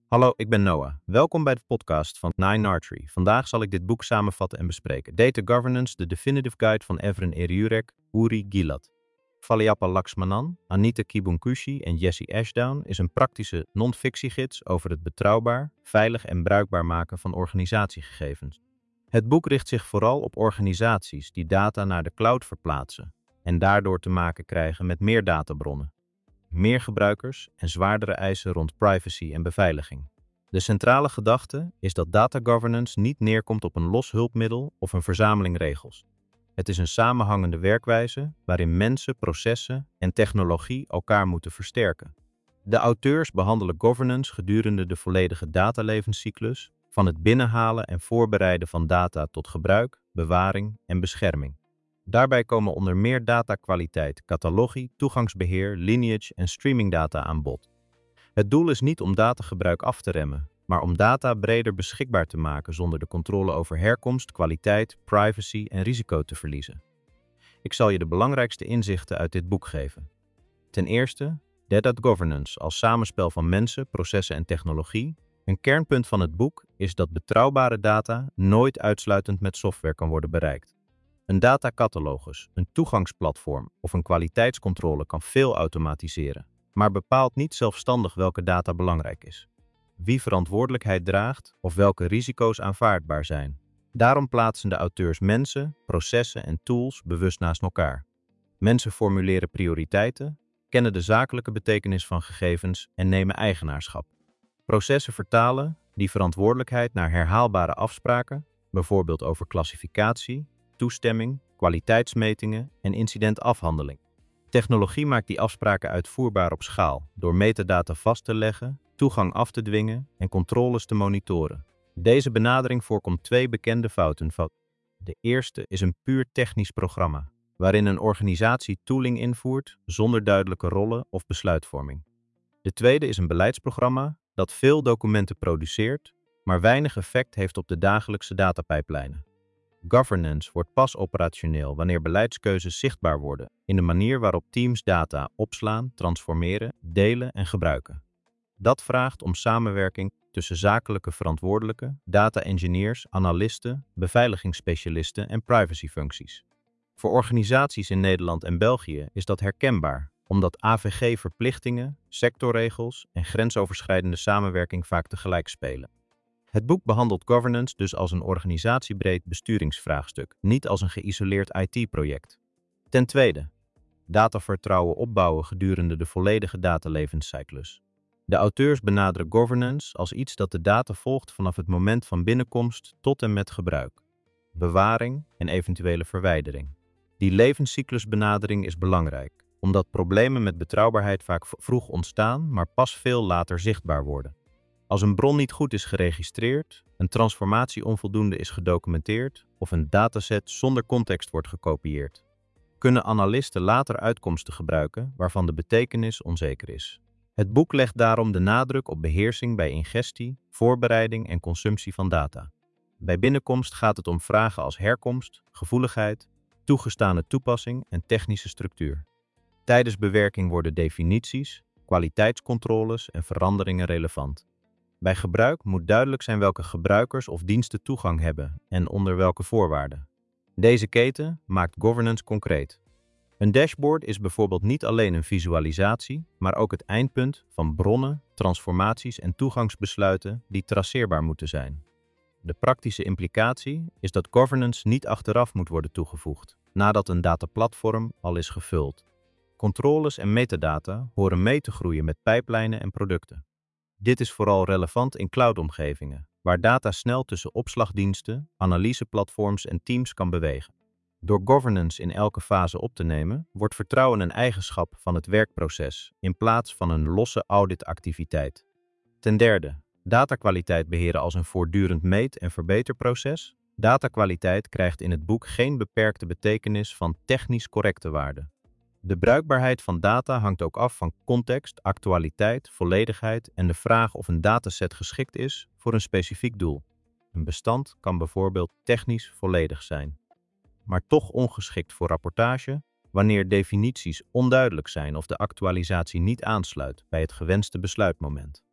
Hallo, ik ben Noah. Welkom bij de podcast van Nine Archery. Vandaag zal ik dit boek samenvatten en bespreken. Data Governance, de Definitive Guide van Evren Eriurek, Uri Gilad. Valiappa Laxmanan, Anita Kibunkushi en Jesse Ashdown is een praktische non-fictiegids over het betrouwbaar, veilig en bruikbaar maken van organisatiegegevens. Het boek richt zich vooral op organisaties die data naar de cloud verplaatsen en daardoor te maken krijgen met meer databronnen, meer gebruikers en zwaardere eisen rond privacy en beveiliging. De centrale gedachte is dat data governance niet neerkomt op een los hulpmiddel of een verzameling regels. Het is een samenhangende werkwijze waarin mensen, processen en technologie elkaar moeten versterken. De auteurs behandelen governance gedurende de volledige datalevenscyclus, van het binnenhalen en voorbereiden van data tot gebruik, bewaring en bescherming. Daarbij komen onder meer datakwaliteit, catalogie, toegangsbeheer, lineage en streamingdata aan bod. Het doel is niet om datagebruik af te remmen, maar om data breder beschikbaar te maken zonder de controle over herkomst, kwaliteit, privacy en risico te verliezen. Ik zal je de belangrijkste inzichten uit dit boek geven. Ten eerste, data governance als samenspel van mensen, processen en technologie. Een kernpunt van het boek is dat betrouwbare data nooit uitsluitend met software kan worden bereikt. Een datacatalogus, een toegangsplatform of een kwaliteitscontrole kan veel automatiseren, maar bepaalt niet zelfstandig welke data belangrijk is, wie verantwoordelijkheid draagt of welke risico's aanvaardbaar zijn. Daarom plaatsen de auteurs mensen, processen en tools bewust naast elkaar. Mensen formuleren prioriteiten, kennen de zakelijke betekenis van gegevens en nemen eigenaarschap. Processen vertalen die verantwoordelijkheid naar herhaalbare afspraken, bijvoorbeeld over klassificatie, toestemming, kwaliteitsmetingen en incidentafhandeling. Technologie maakt die afspraken uitvoerbaar op schaal door metadata vast te leggen, toegang af te dwingen en controles te monitoren. Deze benadering voorkomt twee bekende fouten. De eerste is een puur technisch programma, waarin een organisatie tooling invoert zonder duidelijke rollen of besluitvorming. De tweede is een beleidsprogramma dat veel documenten produceert, maar weinig effect heeft op de dagelijkse datapijplijnen. Governance wordt pas operationeel wanneer beleidskeuzes zichtbaar worden in de manier waarop teams data opslaan, transformeren, delen en gebruiken. Dat vraagt om samenwerking tussen zakelijke verantwoordelijken, data-engineers, analisten, beveiligingsspecialisten en privacyfuncties. Voor organisaties in Nederland en België is dat herkenbaar, omdat AVG-verplichtingen, sectorregels en grensoverschrijdende samenwerking vaak tegelijk spelen. Het boek behandelt governance dus als een organisatiebreed besturingsvraagstuk, niet als een geïsoleerd IT-project. Ten tweede, datavertrouwen opbouwen gedurende de volledige datalevenscyclus. De auteurs benaderen governance als iets dat de data volgt vanaf het moment van binnenkomst tot en met gebruik, bewaring en eventuele verwijdering. Die levenscyclusbenadering is belangrijk, omdat problemen met betrouwbaarheid vaak vroeg ontstaan, maar pas veel later zichtbaar worden. Als een bron niet goed is geregistreerd, een transformatie onvoldoende is gedocumenteerd of een dataset zonder context wordt gekopieerd, kunnen analisten later uitkomsten gebruiken waarvan de betekenis onzeker is. Het boek legt daarom de nadruk op beheersing bij ingestie, voorbereiding en consumptie van data. Bij binnenkomst gaat het om vragen als herkomst, gevoeligheid, toegestane toepassing en technische structuur. Tijdens bewerking worden definities, kwaliteitscontroles en veranderingen relevant. Bij gebruik moet duidelijk zijn welke gebruikers of diensten toegang hebben en onder welke voorwaarden. Deze keten maakt governance concreet. Een dashboard is bijvoorbeeld niet alleen een visualisatie, maar ook het eindpunt van bronnen, transformaties en toegangsbesluiten die traceerbaar moeten zijn. De praktische implicatie is dat governance niet achteraf moet worden toegevoegd, nadat een dataplatform al is gevuld. Controles en metadata horen mee te groeien met pijplijnen en producten. Dit is vooral relevant in cloudomgevingen, waar data snel tussen opslagdiensten, analyseplatforms en teams kan bewegen. Door governance in elke fase op te nemen, wordt vertrouwen een eigenschap van het werkproces in plaats van een losse auditactiviteit. Ten derde, datakwaliteit beheren als een voortdurend meet- en verbeterproces. Datakwaliteit krijgt in het boek geen beperkte betekenis van technisch correcte waarden. De bruikbaarheid van data hangt ook af van context, actualiteit, volledigheid en de vraag of een dataset geschikt is voor een specifiek doel. Een bestand kan bijvoorbeeld technisch volledig zijn, maar toch ongeschikt voor rapportage wanneer definities onduidelijk zijn of de actualisatie niet aansluit bij het gewenste besluitmoment.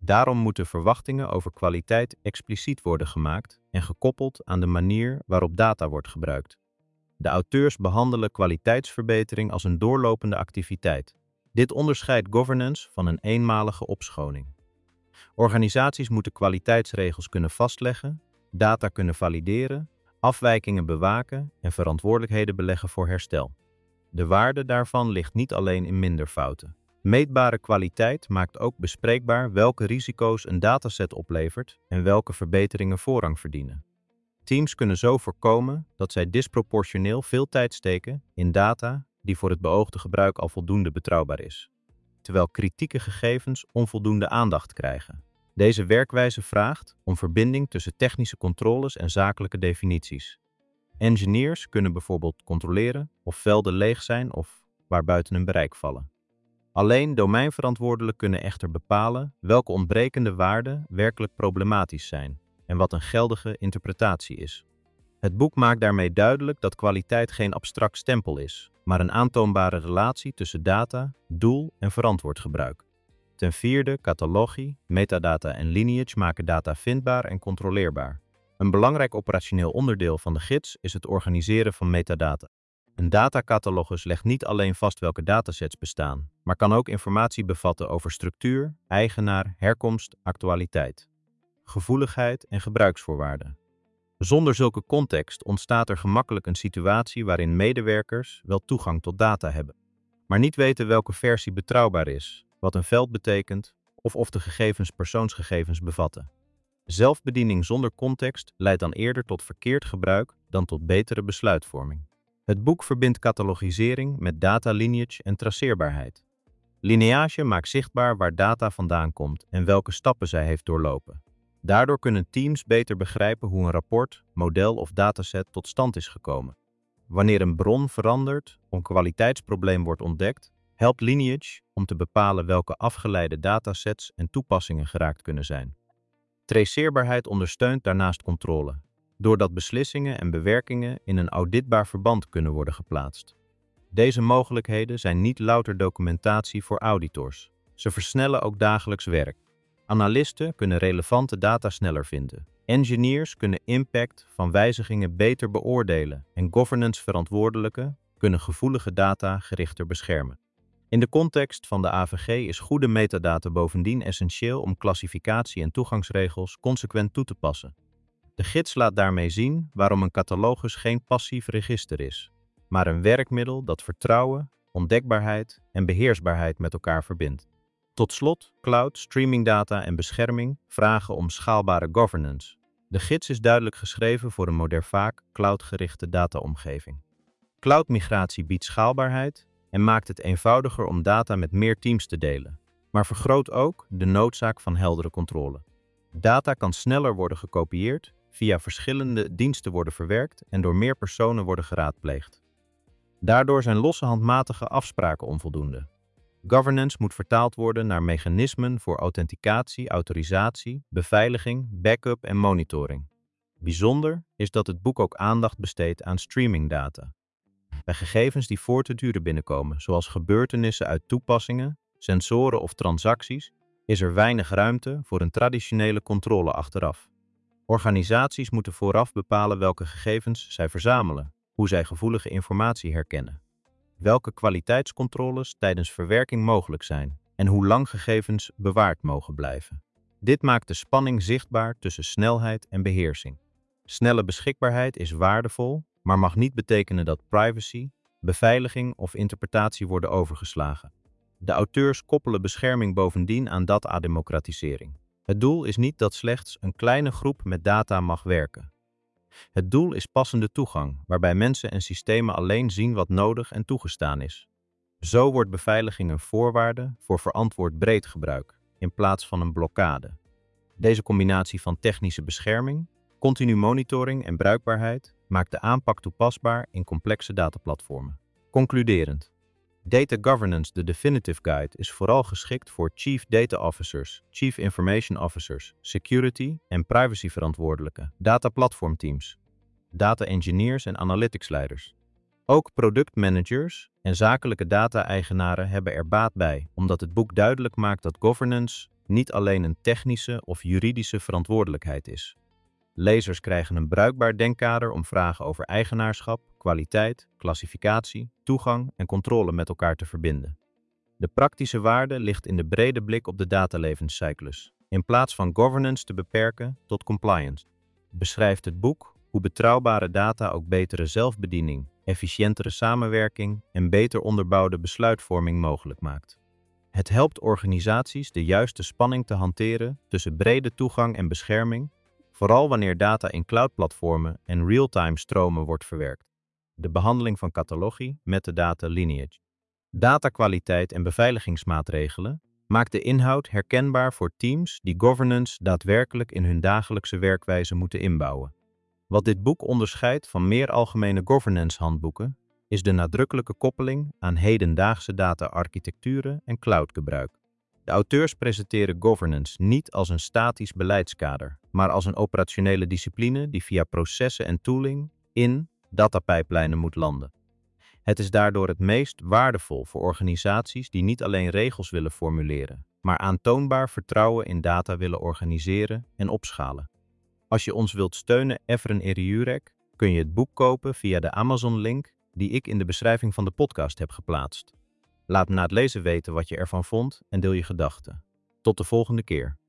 Daarom moeten verwachtingen over kwaliteit expliciet worden gemaakt en gekoppeld aan de manier waarop data wordt gebruikt. De auteurs behandelen kwaliteitsverbetering als een doorlopende activiteit. Dit onderscheidt governance van een eenmalige opschoning. Organisaties moeten kwaliteitsregels kunnen vastleggen, data kunnen valideren, afwijkingen bewaken en verantwoordelijkheden beleggen voor herstel. De waarde daarvan ligt niet alleen in minder fouten. Meetbare kwaliteit maakt ook bespreekbaar welke risico's een dataset oplevert en welke verbeteringen voorrang verdienen. Teams kunnen zo voorkomen dat zij disproportioneel veel tijd steken in data die voor het beoogde gebruik al voldoende betrouwbaar is, terwijl kritieke gegevens onvoldoende aandacht krijgen. Deze werkwijze vraagt om verbinding tussen technische controles en zakelijke definities. Engineers kunnen bijvoorbeeld controleren of velden leeg zijn of waar buiten hun bereik vallen. Alleen domeinverantwoordelijken kunnen echter bepalen welke ontbrekende waarden werkelijk problematisch zijn en wat een geldige interpretatie is. Het boek maakt daarmee duidelijk dat kwaliteit geen abstract stempel is, maar een aantoonbare relatie tussen data, doel en verantwoord gebruik. Ten vierde, catalogie, metadata en lineage maken data vindbaar en controleerbaar. Een belangrijk operationeel onderdeel van de gids is het organiseren van metadata. Een datacatalogus legt niet alleen vast welke datasets bestaan, maar kan ook informatie bevatten over structuur, eigenaar, herkomst, actualiteit, gevoeligheid en gebruiksvoorwaarden. Zonder zulke context ontstaat er gemakkelijk een situatie waarin medewerkers wel toegang tot data hebben, maar niet weten welke versie betrouwbaar is, wat een veld betekent of de gegevens persoonsgegevens bevatten. Zelfbediening zonder context leidt dan eerder tot verkeerd gebruik dan tot betere besluitvorming. Het boek verbindt catalogisering met data lineage en traceerbaarheid. Lineage maakt zichtbaar waar data vandaan komt en welke stappen zij heeft doorlopen. Daardoor kunnen teams beter begrijpen hoe een rapport, model of dataset tot stand is gekomen. Wanneer een bron verandert of een kwaliteitsprobleem wordt ontdekt, helpt lineage om te bepalen welke afgeleide datasets en toepassingen geraakt kunnen zijn. Traceerbaarheid ondersteunt daarnaast controle, doordat beslissingen en bewerkingen in een auditbaar verband kunnen worden geplaatst. Deze mogelijkheden zijn niet louter documentatie voor auditors. Ze versnellen ook dagelijks werk. Analisten kunnen relevante data sneller vinden. Engineers kunnen impact van wijzigingen beter beoordelen en governance-verantwoordelijken kunnen gevoelige data gerichter beschermen. In de context van de AVG is goede metadata bovendien essentieel om klassificatie- en toegangsregels consequent toe te passen. De gids laat daarmee zien waarom een catalogus geen passief register is, maar een werkmiddel dat vertrouwen, ontdekbaarheid en beheersbaarheid met elkaar verbindt. Tot slot, cloud, streamingdata en bescherming vragen om schaalbare governance. De gids is duidelijk geschreven voor een modern vaak cloudgerichte dataomgeving. Cloudmigratie biedt schaalbaarheid en maakt het eenvoudiger om data met meer teams te delen, maar vergroot ook de noodzaak van heldere controle. Data kan sneller worden gekopieerd, via verschillende diensten worden verwerkt en door meer personen worden geraadpleegd. Daardoor zijn losse handmatige afspraken onvoldoende. Governance moet vertaald worden naar mechanismen voor authenticatie, autorisatie, beveiliging, backup en monitoring. Bijzonder is dat het boek ook aandacht besteedt aan streamingdata. Bij gegevens die voor te duren binnenkomen, zoals gebeurtenissen uit toepassingen, sensoren of transacties, is er weinig ruimte voor een traditionele controle achteraf. Organisaties moeten vooraf bepalen welke gegevens zij verzamelen, hoe zij gevoelige informatie herkennen, welke kwaliteitscontroles tijdens verwerking mogelijk zijn en hoe lang gegevens bewaard mogen blijven. Dit maakt de spanning zichtbaar tussen snelheid en beheersing. Snelle beschikbaarheid is waardevol, maar mag niet betekenen dat privacy, beveiliging of interpretatie worden overgeslagen. De auteurs koppelen bescherming bovendien aan data-democratisering. Het doel is niet dat slechts een kleine groep met data mag werken. Het doel is passende toegang, waarbij mensen en systemen alleen zien wat nodig en toegestaan is. Zo wordt beveiliging een voorwaarde voor verantwoord breed gebruik, in plaats van een blokkade. Deze combinatie van technische bescherming, continu monitoring en bruikbaarheid maakt de aanpak toepasbaar in complexe dataplatformen. Concluderend. Data Governance, de Definitive Guide, is vooral geschikt voor Chief Data Officers, Chief Information Officers, Security en privacyverantwoordelijke, dataplatformteams, data engineers en analyticsleiders. Ook productmanagers en zakelijke data-eigenaren hebben er baat bij, omdat het boek duidelijk maakt dat governance niet alleen een technische of juridische verantwoordelijkheid is. Lezers krijgen een bruikbaar denkkader om vragen over eigenaarschap, kwaliteit, klassificatie, toegang en controle met elkaar te verbinden. De praktische waarde ligt in de brede blik op de datalevenscyclus. In plaats van governance te beperken tot compliance, beschrijft het boek hoe betrouwbare data ook betere zelfbediening, efficiëntere samenwerking en beter onderbouwde besluitvorming mogelijk maakt. Het helpt organisaties de juiste spanning te hanteren tussen brede toegang en bescherming, vooral wanneer data in cloudplatformen en real-time stromen wordt verwerkt. De behandeling van catalogie, metadata, lineage. Datakwaliteit en beveiligingsmaatregelen maakt de inhoud herkenbaar voor teams die governance daadwerkelijk in hun dagelijkse werkwijze moeten inbouwen. Wat dit boek onderscheidt van meer algemene governance-handboeken is de nadrukkelijke koppeling aan hedendaagse data-architecturen en cloudgebruik. De auteurs presenteren governance niet als een statisch beleidskader, maar als een operationele discipline die via processen en tooling in datapijplijnen moet landen. Het is daardoor het meest waardevol voor organisaties die niet alleen regels willen formuleren, maar aantoonbaar vertrouwen in data willen organiseren en opschalen. Als je ons wilt steunen, Evren Eriurek, kun je het boek kopen via de Amazon-link die ik in de beschrijving van de podcast heb geplaatst. Laat me na het lezen weten wat je ervan vond en deel je gedachten. Tot de volgende keer.